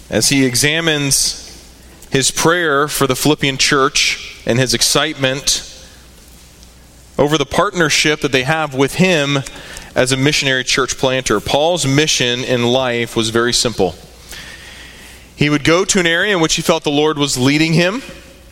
as he examines his prayer for the Philippian church and his excitement over the partnership that they have with him as a missionary church planter. Paul's mission in life was very simple. He would go to an area in which he felt the Lord was leading him.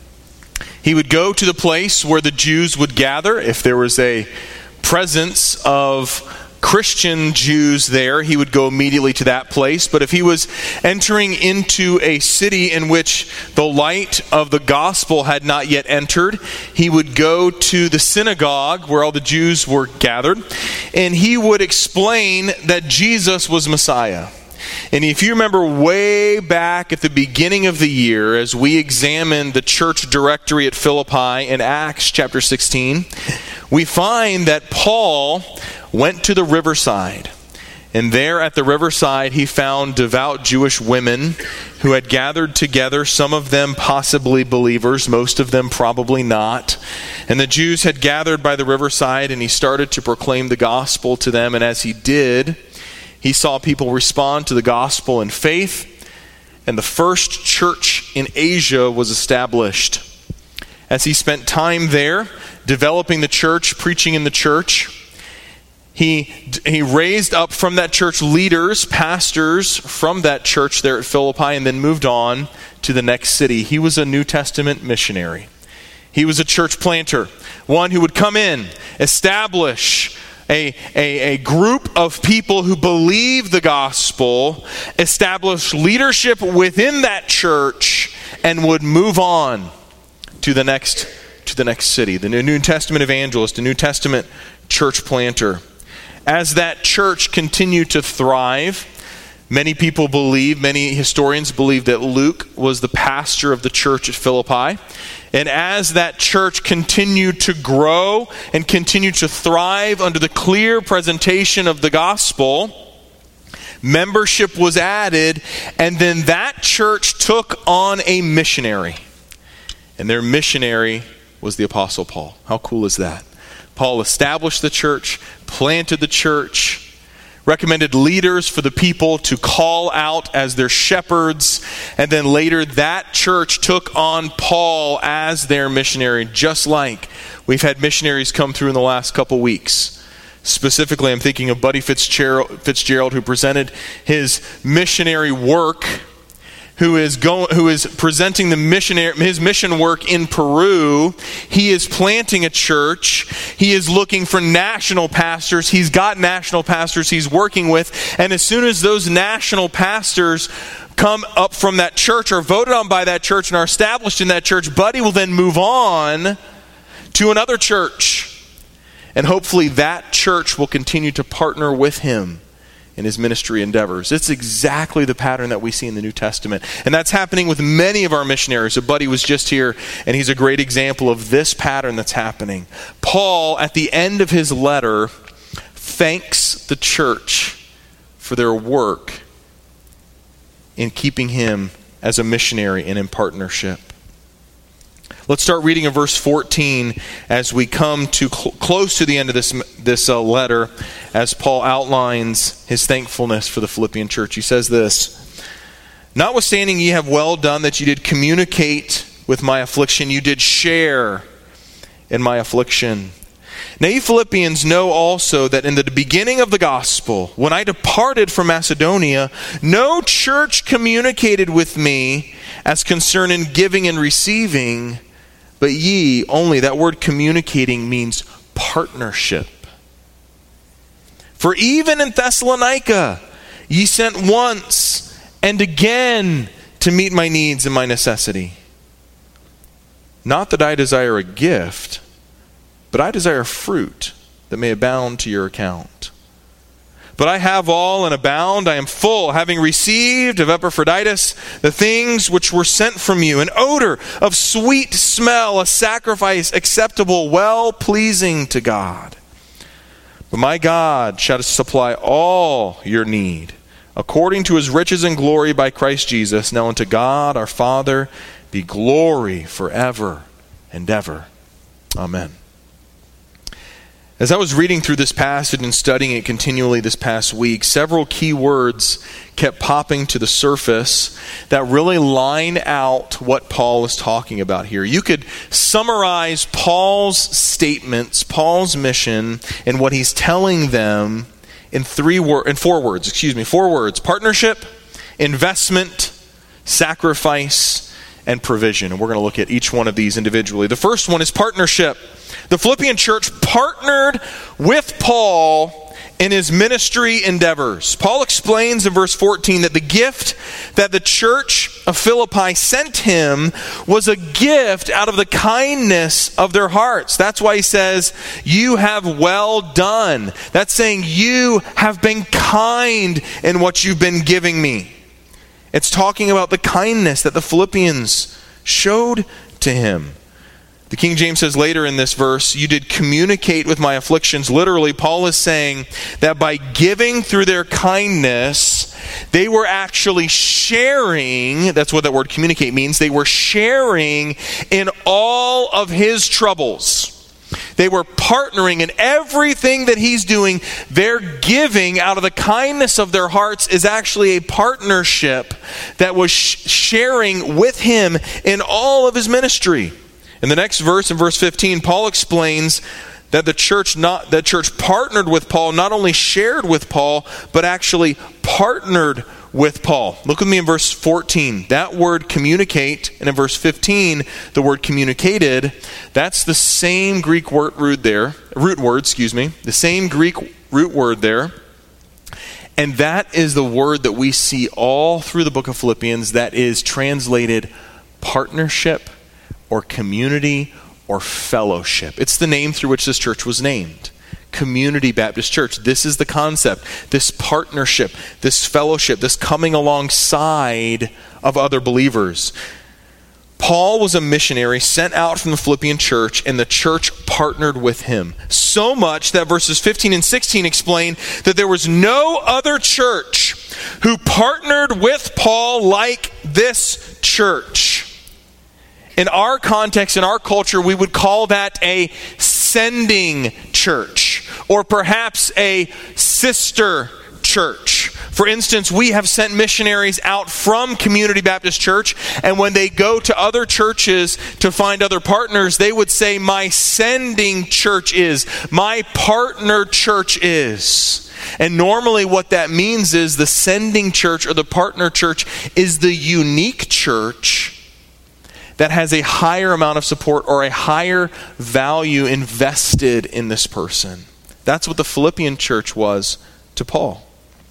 He would go to the place where the Jews would gather. If there was a presence of Christian Jews there, he would go immediately to that place. But if he was entering into a city in which the light of the gospel had not yet entered, he would go to the synagogue where all the Jews were gathered, and he would explain that Jesus was Messiah. And if you remember way back at the beginning of the year, as we examined the church directory at Philippi in Acts chapter 16, we find that Paul went to the riverside. And there at the riverside, he found devout Jewish women who had gathered together, some of them possibly believers, most of them probably not. And the Jews had gathered by the riverside, and he started to proclaim the gospel to them. And as he did, he saw people respond to the gospel in faith, and the first church in Asia was established. As he spent time there, developing the church, preaching in the church, he raised up from that church leaders, pastors from that church there at Philippi, and then moved on to the next city. He was a New Testament missionary. He was a church planter, one who would come in, establish a group of people who believe the gospel, establish leadership within that church, and would move on to the next city. The New Testament evangelist, the New Testament church planter. As that church continued to thrive, many historians believe that Luke was the pastor of the church at Philippi. And as that church continued to grow and continued to thrive under the clear presentation of the gospel, membership was added, and then that church took on a missionary. And their missionary was the Apostle Paul. How cool is that? Paul established the church, planted the church, recommended leaders for the people to call out as their shepherds, and then later that church took on Paul as their missionary, just like we've had missionaries come through in the last couple weeks. Specifically, I'm thinking of Buddy Fitzgerald, who presented his missionary work, who is presenting his mission work in Peru. He is planting a church. He is looking for national pastors. He's got national pastors he's working with. And as soon as those national pastors come up from that church, or voted on by that church, and are established in that church, Buddy will then move on to another church. And hopefully that church will continue to partner with him in his ministry endeavors. It's exactly the pattern that we see in the New Testament. And that's happening with many of our missionaries. So Buddy was just here, and he's a great example of this pattern that's happening. Paul, at the end of his letter, thanks the church for their work in keeping him as a missionary and in partnership. Let's start reading in verse 14 as we come to close to the end of this letter, as Paul outlines his thankfulness for the Philippian church. He says this: "Notwithstanding ye have well done that ye did communicate with my affliction, you did share in my affliction. Now ye Philippians know also that in the beginning of the gospel, when I departed from Macedonia, no church communicated with me as concerning giving and receiving, but ye only." That word communicating means partnership. "For even in Thessalonica ye sent once and again to meet my needs and my necessity. Not that I desire a gift, but I desire fruit that may abound to your account. But I have all and abound, I am full, having received of Epaphroditus the things which were sent from you, an odor of sweet smell, a sacrifice acceptable, well-pleasing to God. But my God shall supply all your need, according to his riches and glory by Christ Jesus. Now unto God our Father be glory forever and ever. Amen." As I was reading through this passage and studying it continually this past week, several key words kept popping to the surface that really line out what Paul is talking about here. You could summarize Paul's statements, Paul's mission, and what he's telling them in four words: partnership, investment, sacrifice, and provision. And we're going to look at each one of these individually. The first one is partnership. The Philippian church partnered with Paul in his ministry endeavors. Paul explains in verse 14 that the gift that the church of Philippi sent him was a gift out of the kindness of their hearts. That's why he says, "You have well done." That's saying you have been kind in what you've been giving me. It's talking about the kindness that the Philippians showed to him. The King James says later in this verse, "You did communicate with my afflictions." Literally, Paul is saying that by giving through their kindness, they were actually sharing. That's what that word communicate means. They were sharing in all of his troubles. They were partnering in everything that he's doing. Their giving out of the kindness of their hearts is actually a partnership that was sharing with him in all of his ministry. In the next verse, in verse 15, Paul explains that the church partnered with Paul, not only shared with Paul, but actually partnered with Paul. Look with me in verse 14. That word communicate, and in verse 15, the word communicated, that's the same Greek word there. The same Greek root word there. And that is the word that we see all through the book of Philippians that is translated partnership, or community, or fellowship. It's the name through which this church was named. Community Baptist Church. This is the concept. This partnership, this fellowship, this coming alongside of other believers. Paul was a missionary sent out from the Philippian church, and the church partnered with him. So much that verses 15 and 16 explain that there was no other church who partnered with Paul like this church. In our context, in our culture, we would call that a sending church, or perhaps a sister church. For instance, we have sent missionaries out from Community Baptist Church, and when they go to other churches to find other partners, they would say, "My sending church is, my partner church is." And normally what that means is the sending church or the partner church is the unique church that has a higher amount of support or a higher value invested in this person. That's what the Philippian church was to Paul.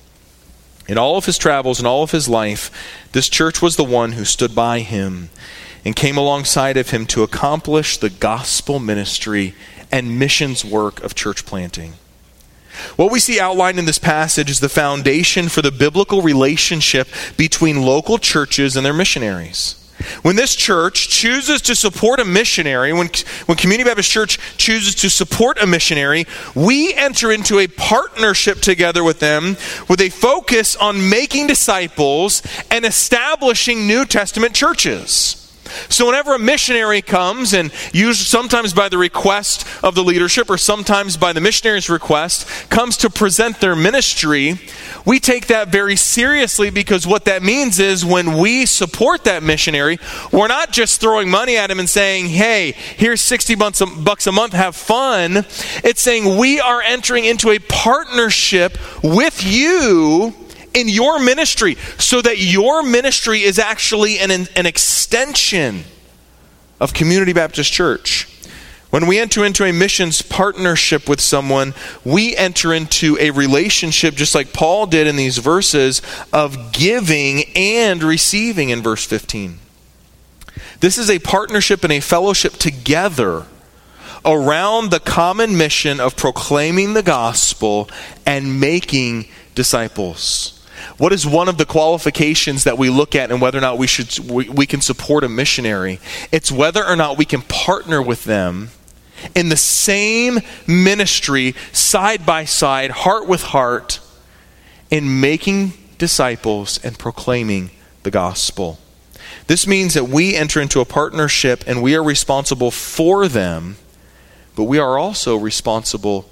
In all of his travels and all of his life, this church was the one who stood by him and came alongside of him to accomplish the gospel ministry and missions work of church planting. What we see outlined in this passage is the foundation for the biblical relationship between local churches and their missionaries. When this church chooses to support a missionary, when Community Baptist Church chooses to support a missionary, we enter into a partnership together with them with a focus on making disciples and establishing New Testament churches. So whenever a missionary comes, and usually sometimes by the request of the leadership or sometimes by the missionary's request, comes to present their ministry, we take that very seriously, because what that means is when we support that missionary, we're not just throwing money at him and saying, "Hey, here's $60 a month, have fun." It's saying we are entering into a partnership with you in your ministry, so that your ministry is actually an extension of Community Baptist Church. When we enter into a missions partnership with someone, we enter into a relationship, just like Paul did in these verses, of giving and receiving in verse 15. This is a partnership and a fellowship together around the common mission of proclaiming the gospel and making disciples. What is one of the qualifications that we look at and whether or not we can support a missionary? It's whether or not we can partner with them in the same ministry, side by side, heart with heart, in making disciples and proclaiming the gospel. This means that we enter into a partnership and we are responsible for them, but we are also responsible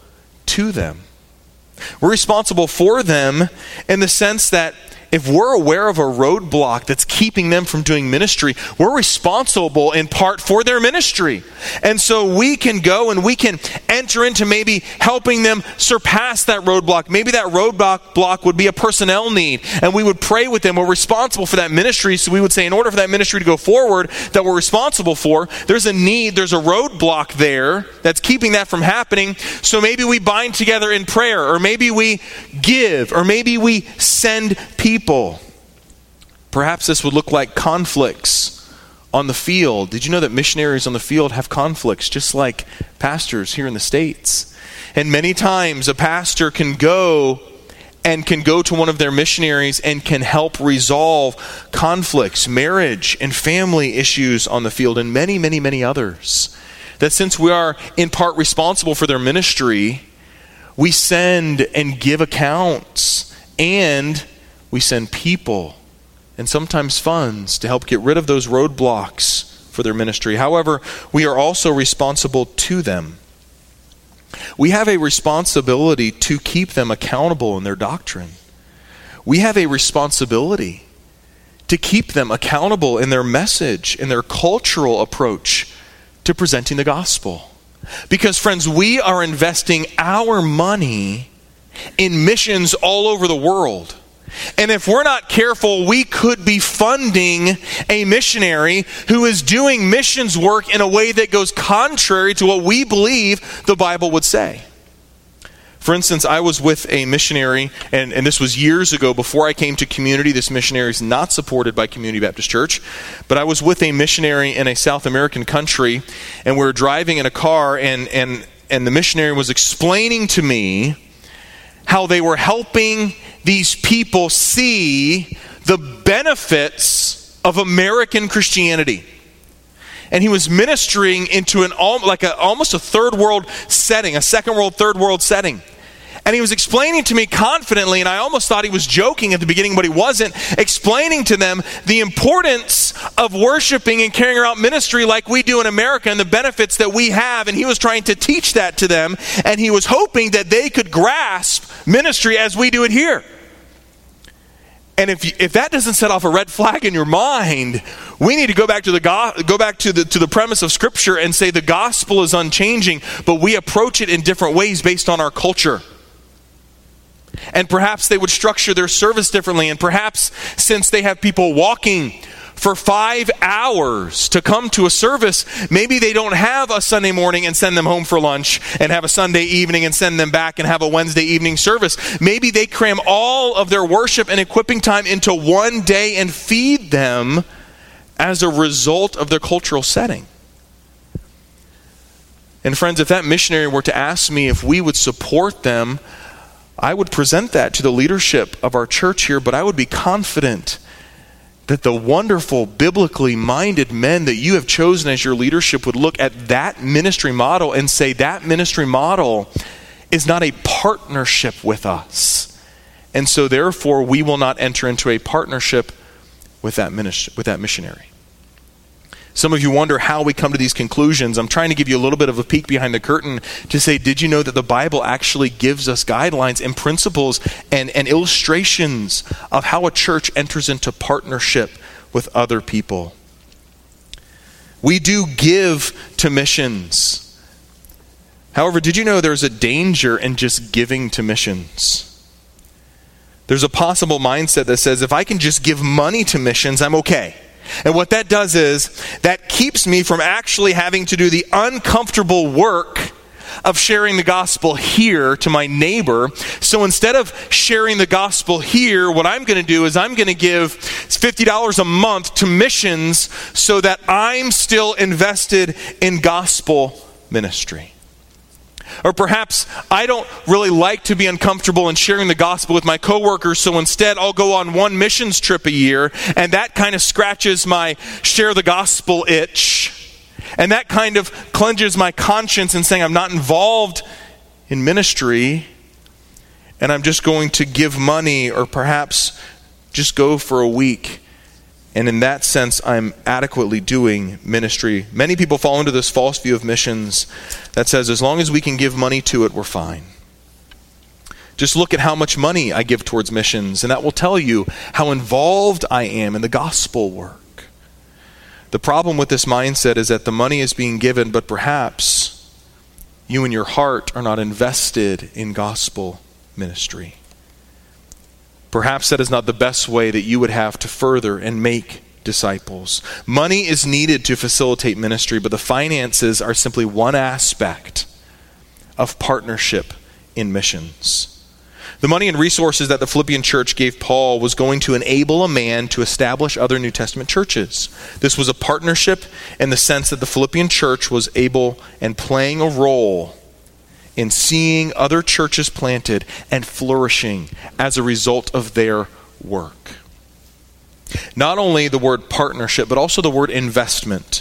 to them. We're responsible for them in the sense that if we're aware of a roadblock that's keeping them from doing ministry, we're responsible in part for their ministry. And so we can go and we can enter into maybe helping them surpass that roadblock. Maybe that roadblock would be a personnel need, and we would pray with them. We're responsible for that ministry, so we would say in order for that ministry to go forward that we're responsible for, there's a need, there's a roadblock there that's keeping that from happening. So maybe we bind together in prayer, or maybe we give, or maybe we send people. Perhaps this would look like conflicts on the field. Did you know that missionaries on the field have conflicts just like pastors here in the States? And many times a pastor can go to one of their missionaries and can help resolve conflicts, marriage and family issues on the field, and many, many, many others. That since we are in part responsible for their ministry, we send and give accounts, and we send people and sometimes funds to help get rid of those roadblocks for their ministry. However, we are also responsible to them. We have a responsibility to keep them accountable in their doctrine. We have a responsibility to keep them accountable in their message, in their cultural approach to presenting the gospel. Because, friends, we are investing our money in missions all over the world. And if we're not careful, we could be funding a missionary who is doing missions work in a way that goes contrary to what we believe the Bible would say. For instance, I was with a missionary, and this was years ago before I came to Community. This missionary is not supported by Community Baptist Church. But I was with a missionary in a South American country, and we were driving in a car, and the missionary was explaining to me how they were helping these people see the benefits of American Christianity. And he was ministering into almost a third world setting, a second world, third world setting. And he was explaining to me confidently, and I almost thought he was joking at the beginning, but he wasn't, explaining to them the importance of worshiping and carrying out ministry like we do in America and the benefits that we have. And he was trying to teach that to them, and he was hoping that they could grasp ministry as we do it here. And if that doesn't set off a red flag in your mind, we need to go back to the premise of Scripture and say the gospel is unchanging, but we approach it in different ways based on our culture. And perhaps they would structure their service differently, and perhaps since they have people walking for 5 hours to come to a service, maybe they don't have a Sunday morning and send them home for lunch, and have a Sunday evening and send them back and have a Wednesday evening service. Maybe they cram all of their worship and equipping time into one day and feed them as a result of their cultural setting. And friends, if that missionary were to ask me if we would support them, I would present that to the leadership of our church here, but I would be confident that the wonderful, biblically minded men that you have chosen as your leadership would look at that ministry model and say that ministry model is not a partnership with us. And so therefore we will not enter into a partnership with that missionary. Some of you wonder how we come to these conclusions. I'm trying to give you a little bit of a peek behind the curtain to say, did you know that the Bible actually gives us guidelines and principles and illustrations of how a church enters into partnership with other people? We do give to missions. However, did you know there's a danger in just giving to missions? There's a possible mindset that says, if I can just give money to missions, I'm okay. And what that does is, that keeps me from actually having to do the uncomfortable work of sharing the gospel here to my neighbor. So instead of sharing the gospel here, what I'm going to do is I'm going to give $50 a month to missions so that I'm still invested in gospel ministry. Or perhaps I don't really like to be uncomfortable in sharing the gospel with my coworkers, so instead I'll go on one missions trip a year, and that kind of scratches my share the gospel itch. And that kind of cleanses my conscience in saying I'm not involved in ministry, and I'm just going to give money, or perhaps just go for a week. And in that sense, I'm adequately doing ministry. Many people fall into this false view of missions that says as long as we can give money to it, we're fine. Just look at how much money I give towards missions, and that will tell you how involved I am in the gospel work. The problem with this mindset is that the money is being given, but perhaps you and your heart are not invested in gospel ministry. Perhaps that is not the best way that you would have to further and make disciples. Money is needed to facilitate ministry, but the finances are simply one aspect of partnership in missions. The money and resources that the Philippian church gave Paul was going to enable a man to establish other New Testament churches. This was a partnership in the sense that the Philippian church was able and playing a role in seeing other churches planted and flourishing as a result of their work. Not only the word partnership, but also the word investment.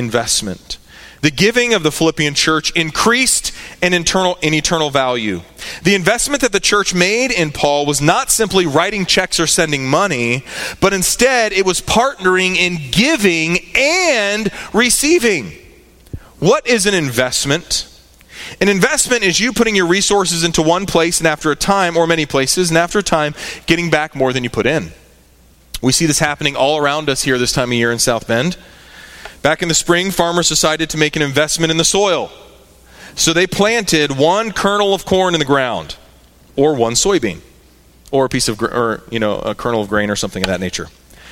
The giving of the Philippian church increased in eternal value. The investment that the church made in Paul was not simply writing checks or sending money, but instead it was partnering in giving and receiving. What is an investment? An investment is you putting your resources into one place and after a time, or many places, and after a time, getting back more than you put in. We see this happening all around us here this time of year in South Bend. Back in the spring, farmers decided to make an investment in the soil. So they planted one kernel of corn in the ground, or one soybean, or a kernel of grain or something of that nature.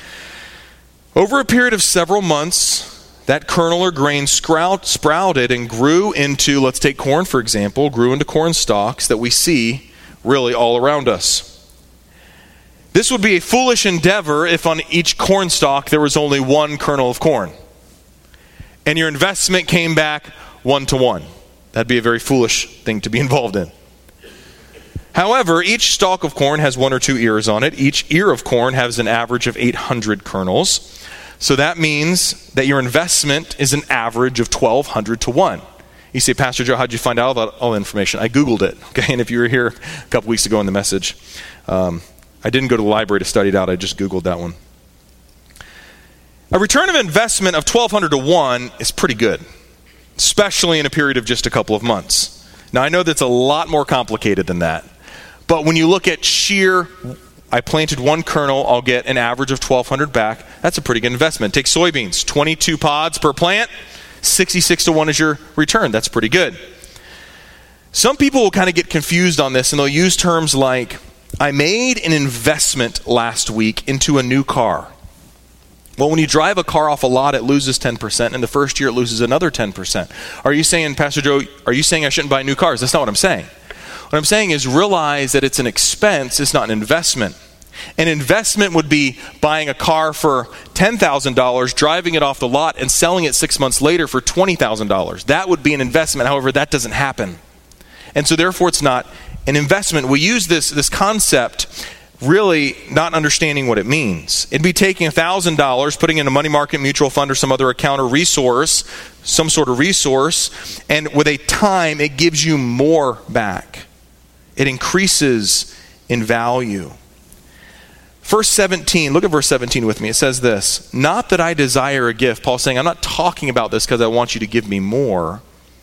Over a period of several months, that kernel or grain sprouted and grew into, let's take corn for example, grew into corn stalks that we see really all around us. This would be a foolish endeavor if on each corn stalk there was only one kernel of corn, and your investment came back 1-to-1. That'd be a very foolish thing to be involved in. However, each stalk of corn has 1 or 2 ears on it. Each ear of corn has an average of 800 kernels. So that means that your investment is an average of 1,200 to 1. You say, Pastor Joe, how'd you find out about all the information? I Googled it. Okay, and if you were here a couple weeks ago in the message, I didn't go to the library to study it out. I just Googled that one. A return of investment of 1,200 to 1 is pretty good, especially in a period of just a couple of months. Now, I know that's a lot more complicated than that. But when you look at I planted one kernel, I'll get an average of 1,200 back. That's a pretty good investment. Take soybeans, 22 pods per plant, 66 to 1 is your return. That's pretty good. Some people will kind of get confused on this, and they'll use terms like, I made an investment last week into a new car. Well, when you drive a car off a lot, it loses 10%, and the first year it loses another 10%. Are you saying, Pastor Joe, are you saying I shouldn't buy new cars? That's not what I'm saying. What I'm saying is realize that it's an expense, it's not an investment. An investment would be buying a car for $10,000, driving it off the lot, and selling it 6 months later for $20,000. That would be an investment. However, that doesn't happen. And so therefore, it's not an investment. We use this concept really not understanding what it means. It'd be taking $1,000, putting in a money market mutual fund or some other account or resource, some sort of resource, and with a time, it gives you more back. It increases in value. Verse 17, look at verse 17 with me. It says this, not that I desire a gift. Paul's saying, I'm not talking about this because I want you to give me more,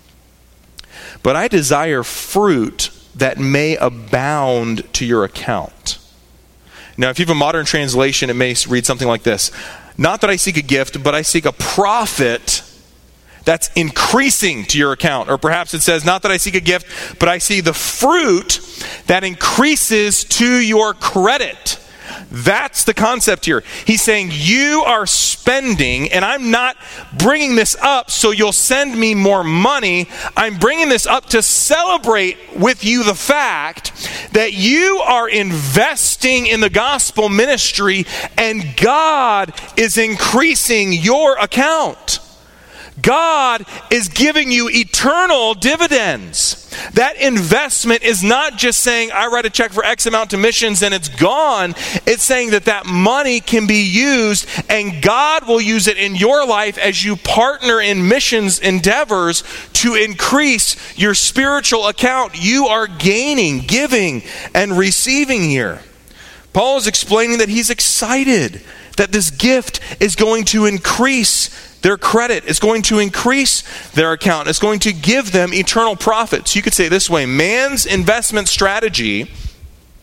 but I desire fruit that may abound to your account. Now, if you have a modern translation, it may read something like this. Not that I seek a gift, but I seek a profit that's increasing to your account. Or perhaps it says, not that I seek a gift, but I see the fruit that increases to your credit. That's the concept here. He's saying you are spending, and I'm not bringing this up so you'll send me more money. I'm bringing this up to celebrate with you the fact that you are investing in the gospel ministry and God is increasing your account. God is giving you eternal dividends. That investment is not just saying, I write a check for X amount to missions and it's gone. It's saying that money can be used and God will use it in your life as you partner in missions endeavors to increase your spiritual account. You are gaining, giving, and receiving here. Paul is explaining that he's excited that this gift is going to increase their credit. It's going to increase their account. It's going to give them eternal profits. You could say it this way, man's investment strategy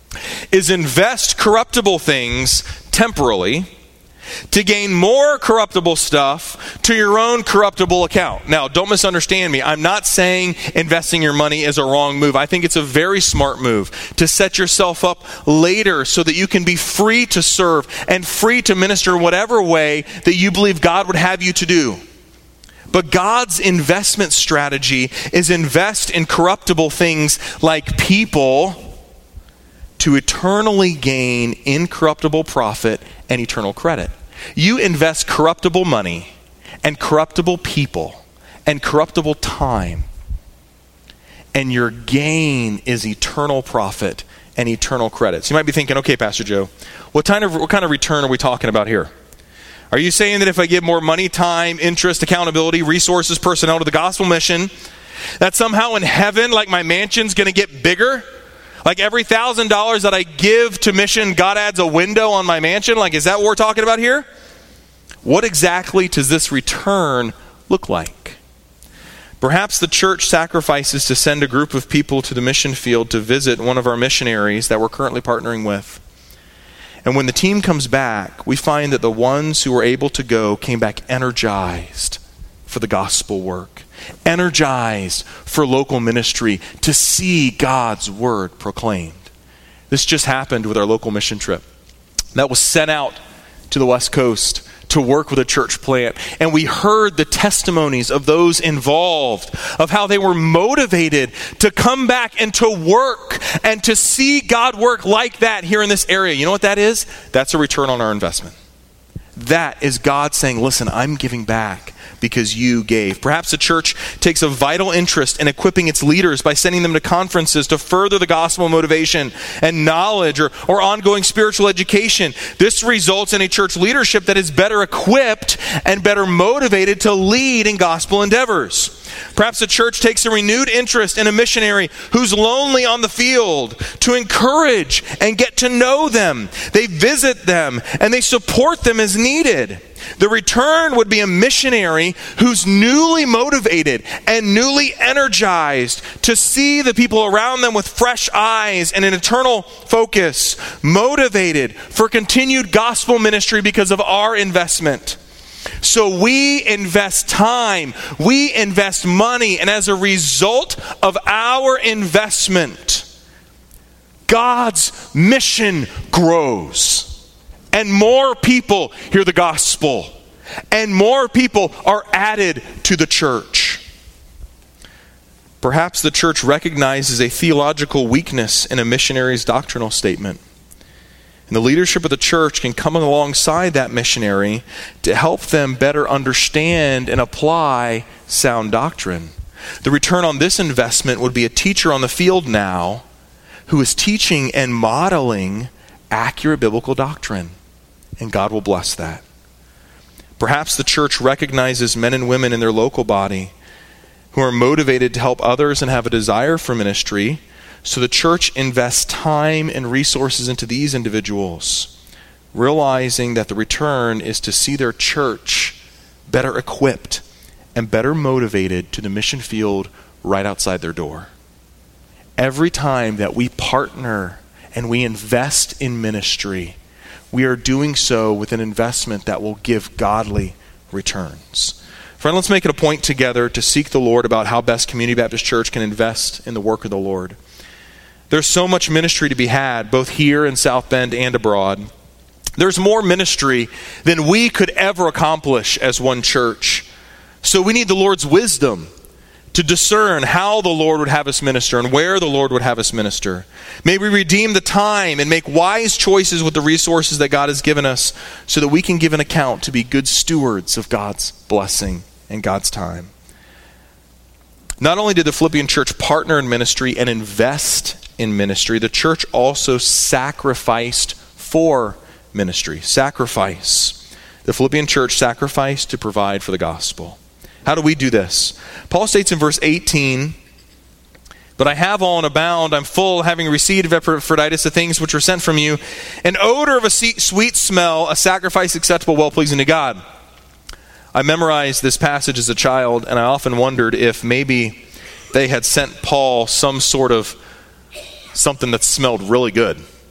is invest corruptible things temporally to gain more corruptible stuff to your own corruptible account. Now, don't misunderstand me. I'm not saying investing your money is a wrong move. I think it's a very smart move to set yourself up later so that you can be free to serve and free to minister in whatever way that you believe God would have you to do. But God's investment strategy is invest in corruptible things like people to eternally gain incorruptible profit and eternal credit. You invest corruptible money and corruptible people and corruptible time, and your gain is eternal profit and eternal credit. So you might be thinking, okay, Pastor Joe, what kind of return are we talking about here? Are you saying that if I give more money, time, interest, accountability, resources, personnel to the gospel mission, that somehow in heaven, like my mansion's going to get bigger? Like every $1,000 that I give to mission, God adds a window on my mansion? Like, is that what we're talking about here? What exactly does this return look like? Perhaps the church sacrifices to send a group of people to the mission field to visit one of our missionaries that we're currently partnering with. And when the team comes back, we find that the ones who were able to go came back energized for the gospel work, energized for local ministry, to see God's word proclaimed. This just happened with our local mission trip that was sent out to the West Coast to work with a church plant. And we heard the testimonies of those involved, of how they were motivated to come back and to work and to see God work like that here in this area. You know what that is? That's a return on our investment. That is God saying, listen, I'm giving back because you gave. Perhaps the church takes a vital interest in equipping its leaders by sending them to conferences to further the gospel motivation and knowledge or ongoing spiritual education. This results in a church leadership that is better equipped and better motivated to lead in gospel endeavors. Perhaps the church takes a renewed interest in a missionary who's lonely on the field to encourage and get to know them. They visit them and they support them as needed. The return would be a missionary who's newly motivated and newly energized to see the people around them with fresh eyes and an eternal focus, motivated for continued gospel ministry because of our investment. So we invest time, we invest money, and as a result of our investment, God's mission grows. And more people hear the gospel. And more people are added to the church. Perhaps the church recognizes a theological weakness in a missionary's doctrinal statement. And the leadership of the church can come alongside that missionary to help them better understand and apply sound doctrine. The return on this investment would be a teacher on the field now who is teaching and modeling accurate biblical doctrine. And God will bless that. Perhaps the church recognizes men and women in their local body who are motivated to help others and have a desire for ministry. So the church invests time and resources into these individuals, realizing that the return is to see their church better equipped and better motivated to the mission field right outside their door. Every time that we partner and we invest in ministry, we are doing so with an investment that will give godly returns. Friend, let's make it a point together to seek the Lord about how best Community Baptist Church can invest in the work of the Lord. There's so much ministry to be had, both here in South Bend and abroad. There's more ministry than we could ever accomplish as one church. So we need the Lord's wisdom to discern how the Lord would have us minister and where the Lord would have us minister. May we redeem the time and make wise choices with the resources that God has given us so that we can give an account to be good stewards of God's blessing and God's time. Not only did the Philippian church partner in ministry and invest in ministry, the church also sacrificed for ministry. Sacrifice. The Philippian church sacrificed to provide for the gospel. How do we do this? Paul states in verse 18, "But I have all and abound, I'm full, having received of Epaphroditus the things which were sent from you, an odor of a sweet smell, a sacrifice acceptable, well-pleasing to God." I memorized this passage as a child, and I often wondered if maybe they had sent Paul some sort of something that smelled really good.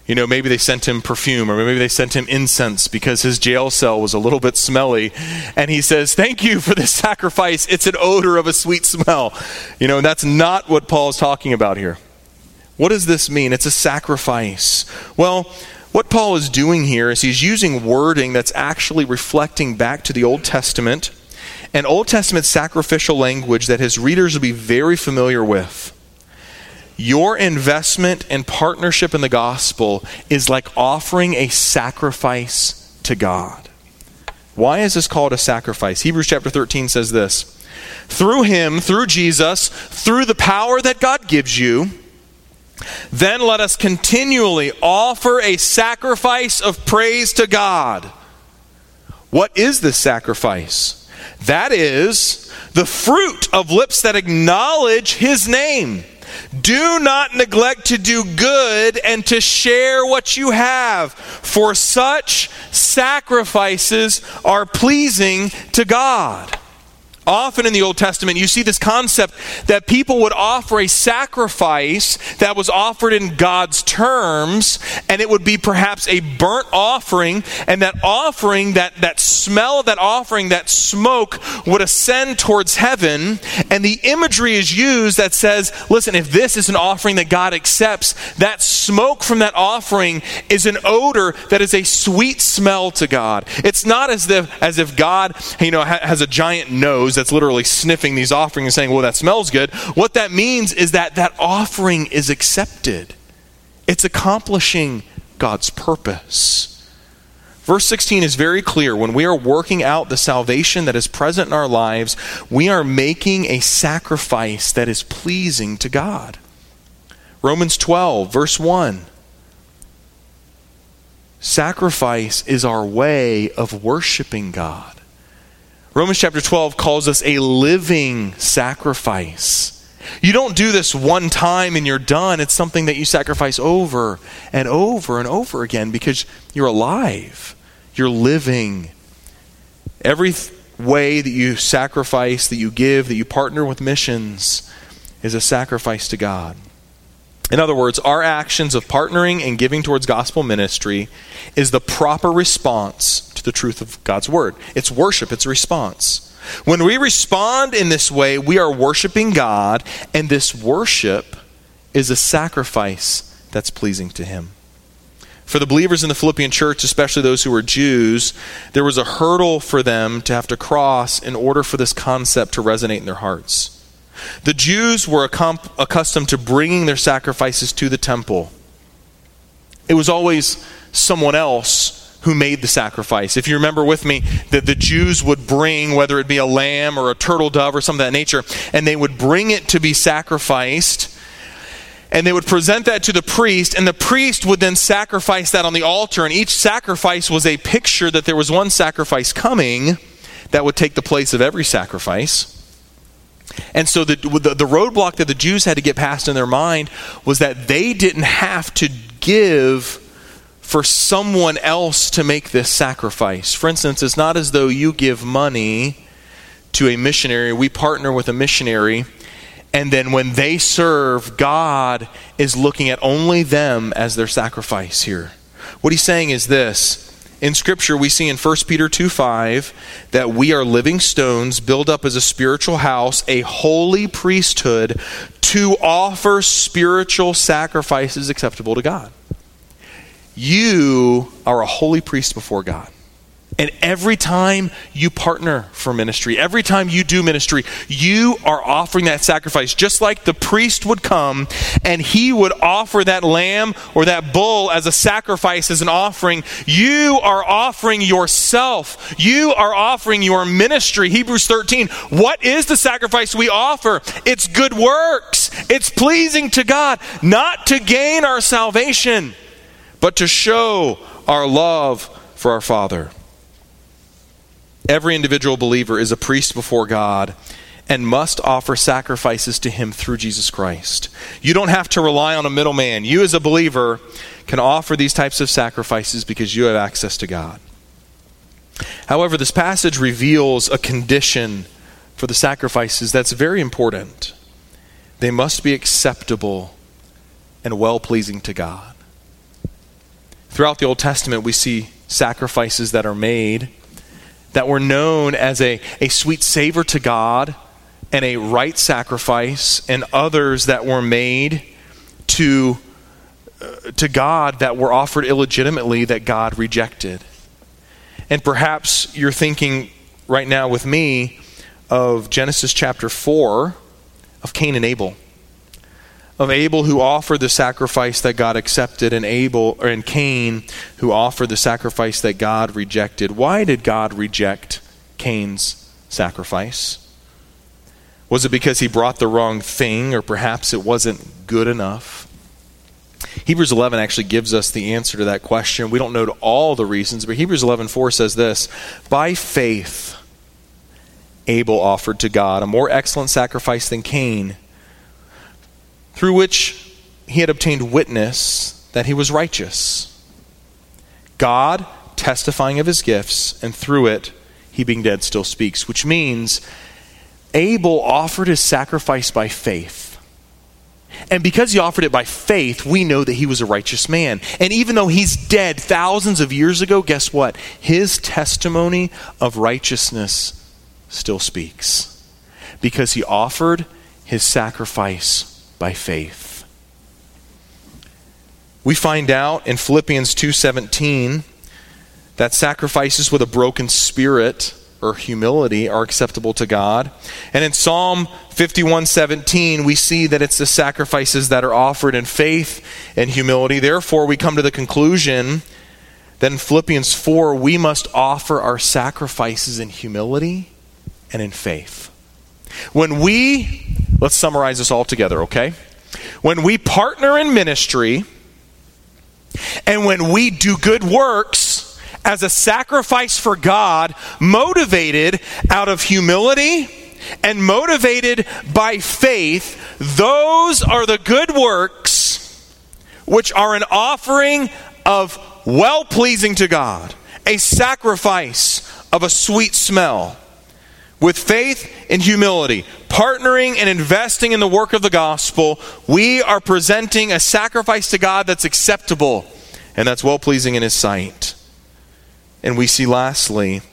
Maybe they sent him perfume, or maybe they sent him incense because his jail cell was a little bit smelly. And he says, thank you for this sacrifice. It's an odor of a sweet smell. And that's not what Paul is talking about here. What does this mean? It's a sacrifice. Well, what Paul is doing here is he's using wording that's actually reflecting back to the Old Testament, an Old Testament sacrificial language that his readers will be very familiar with. Your investment and partnership in the gospel is like offering a sacrifice to God. Why is this called a sacrifice? Hebrews chapter 13 says this: through him, through Jesus, through the power that God gives you, then let us continually offer a sacrifice of praise to God. What is this sacrifice? That is the fruit of lips that acknowledge his name. Do not neglect to do good and to share what you have, for such sacrifices are pleasing to God. Often in the Old Testament, you see this concept that people would offer a sacrifice that was offered in God's terms, and it would be perhaps a burnt offering, and that offering, that smell of that offering, that smoke would ascend towards heaven, and the imagery is used that says, listen, if this is an offering that God accepts, that smoke from that offering is an odor that is a sweet smell to God. It's not as if God, has a giant nose that's literally sniffing these offerings and saying, well, that smells good. What that means is that offering is accepted. It's accomplishing God's purpose. Verse 16 is very clear. When we are working out the salvation that is present in our lives, we are making a sacrifice that is pleasing to God. Romans 12, verse 1. Sacrifice is our way of worshiping God. Romans chapter 12 calls us a living sacrifice. You don't do this one time and you're done. It's something that you sacrifice over and over and over again because you're alive. You're living. Every way that you sacrifice, that you give, that you partner with missions is a sacrifice to God. In other words, our actions of partnering and giving towards gospel ministry is the proper response to the truth of God's word. It's worship, it's response. When we respond in this way, we are worshiping God, and this worship is a sacrifice that's pleasing to him. For the believers in the Philippian church, especially those who were Jews, there was a hurdle for them to have to cross in order for this concept to resonate in their hearts. The Jews were accustomed to bringing their sacrifices to the temple. It was always someone else who made the sacrifice. If you remember with me, that the Jews would bring, whether it be a lamb or a turtle dove or something of that nature, and they would bring it to be sacrificed, and they would present that to the priest, and the priest would then sacrifice that on the altar, and each sacrifice was a picture that there was one sacrifice coming that would take the place of every sacrifice. And so the roadblock that the Jews had to get past in their mind was that they didn't have to give for someone else to make this sacrifice. For instance, it's not as though you give money to a missionary, we partner with a missionary, and then when they serve, God is looking at only them as their sacrifice here. What he's saying is this. In Scripture, we see in 1 Peter 2:5 that we are living stones built up as a spiritual house, a holy priesthood, to offer spiritual sacrifices acceptable to God. You are a holy priest before God. And every time you partner for ministry, every time you do ministry, you are offering that sacrifice. Just like the priest would come and he would offer that lamb or that bull as a sacrifice, as an offering, you are offering yourself. You are offering your ministry. Hebrews 13. What is the sacrifice we offer? It's good works. It's pleasing to God, not to gain our salvation, but to show our love for our Father. Every individual believer is a priest before God and must offer sacrifices to him through Jesus Christ. You don't have to rely on a middleman. You as a believer can offer these types of sacrifices because you have access to God. However, this passage reveals a condition for the sacrifices that's very important. They must be acceptable and well-pleasing to God. Throughout the Old Testament, we see sacrifices that are made that were known as a sweet savor to God and a right sacrifice, and others that were made to God that were offered illegitimately that God rejected. And perhaps you're thinking right now with me of Genesis chapter 4, of Cain and Abel. Of Abel who offered the sacrifice that God accepted, and Cain who offered the sacrifice that God rejected. Why did God reject Cain's sacrifice? Was it because he brought the wrong thing, or perhaps it wasn't good enough? Hebrews 11 actually gives us the answer to that question. We don't know all the reasons, but Hebrews 11:4 says this: by faith, Abel offered to God a more excellent sacrifice than Cain, through which he had obtained witness that he was righteous, God testifying of his gifts, and through it, he being dead still speaks. Which means Abel offered his sacrifice by faith. And because he offered it by faith, we know that he was a righteous man. And even though he's dead thousands of years ago, guess what? His testimony of righteousness still speaks, because he offered his sacrifice by faith. We find out in Philippians 2:17 that sacrifices with a broken spirit or humility are acceptable to God. And in Psalm 51:17, we see that it's the sacrifices that are offered in faith and humility. Therefore, we come to the conclusion that in Philippians 4, we must offer our sacrifices in humility and in faith. Let's summarize this all together, okay? When we partner in ministry, and when we do good works as a sacrifice for God, motivated out of humility and motivated by faith, those are the good works which are an offering of well-pleasing to God, a sacrifice of a sweet smell. With faith and humility, partnering and investing in the work of the gospel, we are presenting a sacrifice to God that's acceptable and that's well-pleasing in his sight. And we see lastly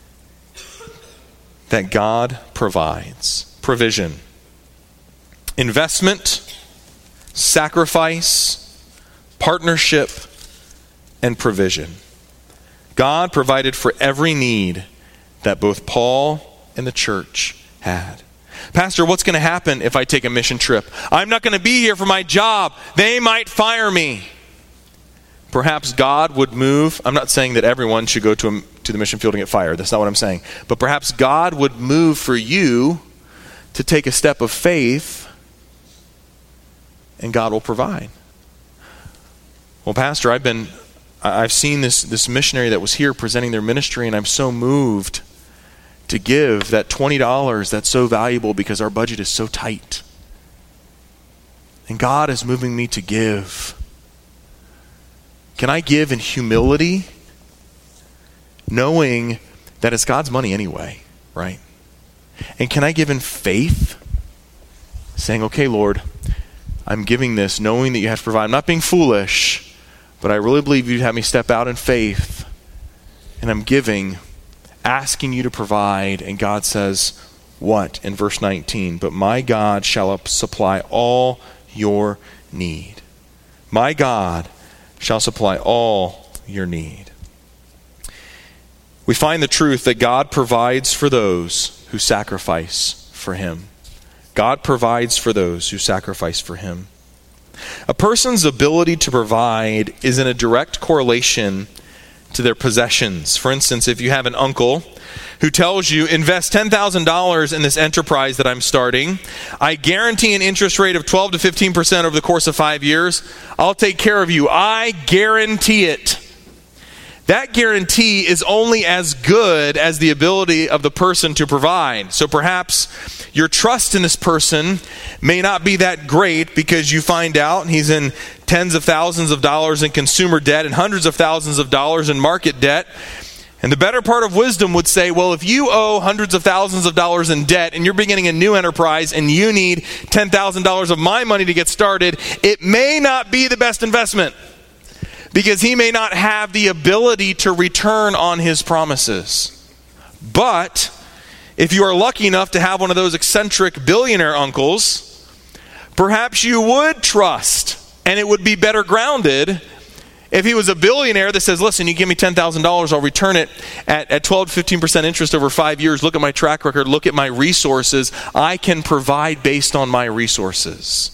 that God provides provision. Investment, sacrifice, partnership, and provision. God provided for every need that both Paul and the church had. Pastor, what's going to happen if I take a mission trip? I'm not going to be here for my job. They might fire me. Perhaps God would move. I'm not saying that everyone should go to the mission field and get fired. That's not what I'm saying. But perhaps God would move for you to take a step of faith, and God will provide. Well, Pastor, I've seen this missionary that was here presenting their ministry, and I'm so moved to give that $20 that's so valuable because our budget is so tight. And God is moving me to give. Can I give in humility, knowing that it's God's money anyway, right? And can I give in faith, saying, okay, Lord, I'm giving this knowing that you have to provide. I'm not being foolish, but I really believe you'd have me step out in faith, and I'm giving, asking you to provide. And God says, what? In verse 19, but my God shall supply all your need. My God shall supply all your need. We find the truth that God provides for those who sacrifice for him. God provides for those who sacrifice for him. A person's ability to provide is in a direct correlation to their possessions. For instance, if you have an uncle who tells you, invest $10,000 in this enterprise that I'm starting, I guarantee an interest rate of 12 to 15% over the course of 5 years, I'll take care of you. I guarantee it. That guarantee is only as good as the ability of the person to provide. So perhaps your trust in this person may not be that great because you find out he's in tens of thousands of dollars in consumer debt and hundreds of thousands of dollars in market debt. And the better part of wisdom would say, well, if you owe hundreds of thousands of dollars in debt and you're beginning a new enterprise and you need $10,000 of my money to get started, it may not be the best investment. because he may not have the ability to return on his promises. But if you are lucky enough to have one of those eccentric billionaire uncles, perhaps you would trust, and it would be better grounded if he was a billionaire that says, listen, you give me $10,000, I'll return it at 12 to 15% interest over 5 years. Look at my track record. Look at my resources. I can provide based on my resources.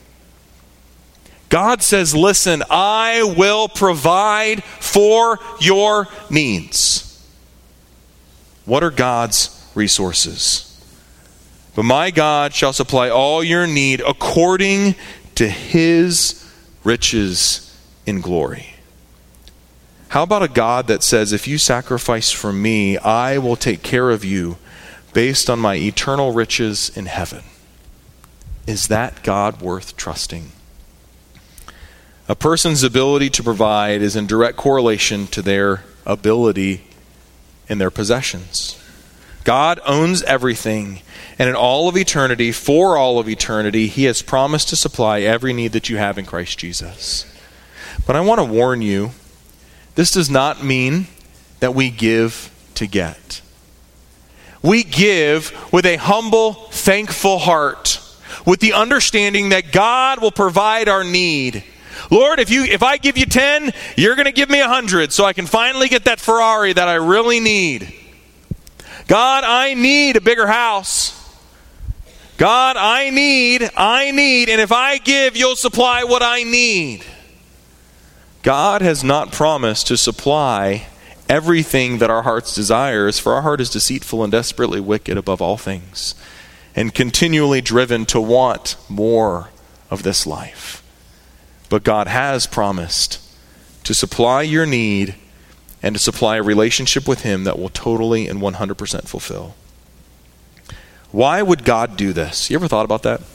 God says, listen, I will provide for your needs. What are God's resources? But my God shall supply all your need according to his riches in glory. How about a God that says, if you sacrifice for me, I will take care of you based on my eternal riches in heaven? Is that God worth trusting? A person's ability to provide is in direct correlation to their ability in their possessions. God owns everything, and in all of eternity, for all of eternity, he has promised to supply every need that you have in Christ Jesus. But I want to warn you, this does not mean that we give to get. We give with a humble, thankful heart, with the understanding that God will provide our need. Lord, if I give you 10, you're going to give me 100 so I can finally get that Ferrari that I really need. God, I need a bigger house. God, I need, and if I give, you'll supply what I need. God has not promised to supply everything that our hearts desires, for our heart is deceitful and desperately wicked above all things, and continually driven to want more of this life. But God has promised to supply your need and to supply a relationship with him that will totally and 100% fulfill. Why would God do this? You ever thought about that?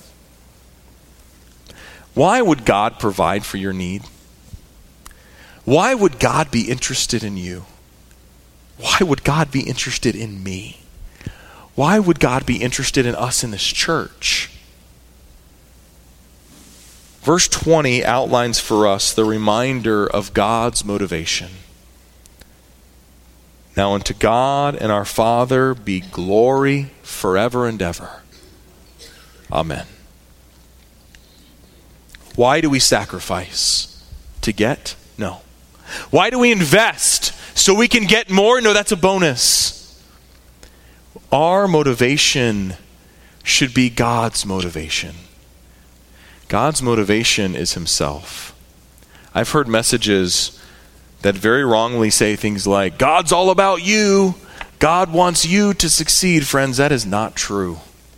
Why would God provide for your need? Why would God be interested in you? Why would God be interested in me? Why would God be interested in us in this church? Verse 20 outlines for us the reminder of God's motivation. Now unto God and our Father be glory forever and ever. Amen. Why do we sacrifice? To get? No. Why do we invest? So we can get more? No, that's a bonus. Our motivation should be God's motivation. God's motivation is himself. I've heard messages that very wrongly say things like, God's all about you. God wants you to succeed. Friends, that is not true.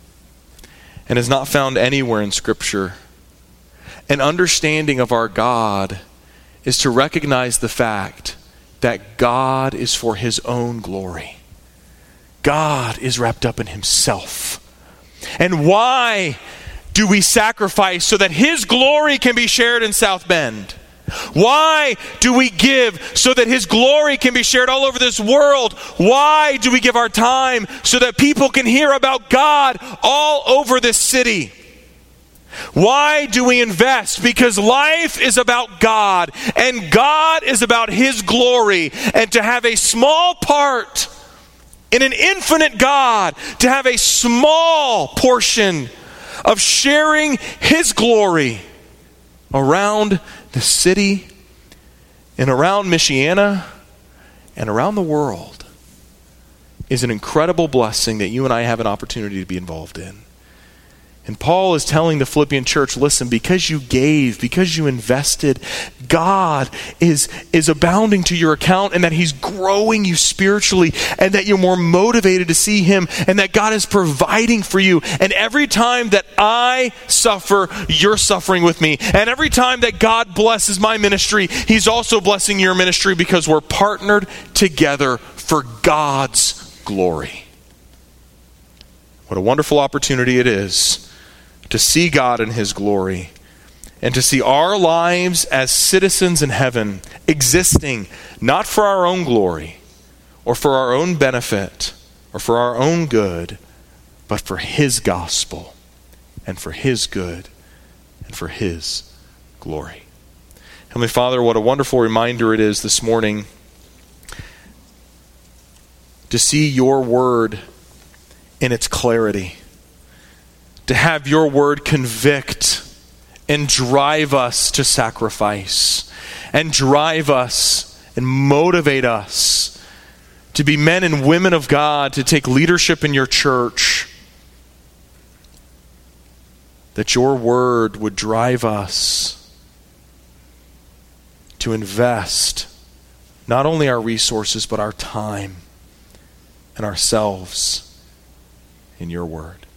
And is not found anywhere in Scripture. An understanding of our God is to recognize the fact that God is for his own glory. God is wrapped up in himself. And why do we sacrifice? So that his glory can be shared in South Bend. Why do we give? So that his glory can be shared all over this world. Why do we give our time? So that people can hear about God all over this city. Why do we invest? Because life is about God, and God is about his glory. And to have a small part in an infinite God, to have a small portion of sharing his glory around the city and around Michiana and around the world is an incredible blessing that you and I have an opportunity to be involved in. And Paul is telling the Philippian church, listen, because you gave, because you invested, God is abounding to your account, and that he's growing you spiritually, and that you're more motivated to see him, and that God is providing for you. And every time that I suffer, you're suffering with me. And every time that God blesses my ministry, he's also blessing your ministry, because we're partnered together for God's glory. What a wonderful opportunity it is to see God in his glory, and to see our lives as citizens in heaven, existing not for our own glory or for our own benefit or for our own good, but for his gospel and for his good and for his glory. Heavenly Father, what a wonderful reminder it is this morning to see your word in its clarity, to have your word convict and drive us to sacrifice, and drive us and motivate us to be men and women of God, to take leadership in your church. That your word would drive us to invest not only our resources, but our time and ourselves in your word.